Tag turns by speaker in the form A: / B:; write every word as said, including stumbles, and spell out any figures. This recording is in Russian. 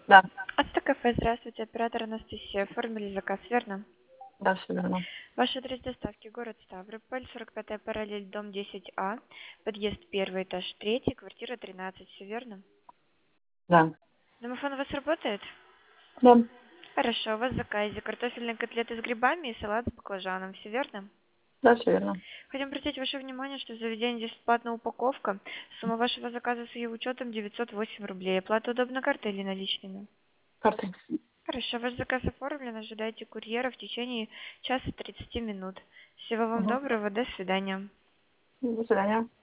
A: Да,
B: Автокафе, здравствуйте, оператор Анастасия. Оформили заказ, верно?
A: да, все верно.
B: Ваш адрес доставки город Ставрополь, сорок пятая параллель, дом десять А, подъезд первый, этаж третий, квартира тринадцать, все верно?
A: Да,
B: Домофон у вас работает?
A: да,
B: Хорошо, у вас в заказе картофельные котлеты с грибами и салат с баклажаном, все верно?
A: да, все верно.
B: Хотим обратить ваше внимание, что в заведении здесь бесплатная упаковка. Сумма вашего заказа с ее учетом девятьсот восемь рублей. Оплата удобно картой или наличными?
A: Картой.
B: Хорошо, ваш заказ оформлен, ожидайте курьера в течение часа тридцати минут. Всего вам
A: Угу.
B: доброго, до свидания.
A: До свидания.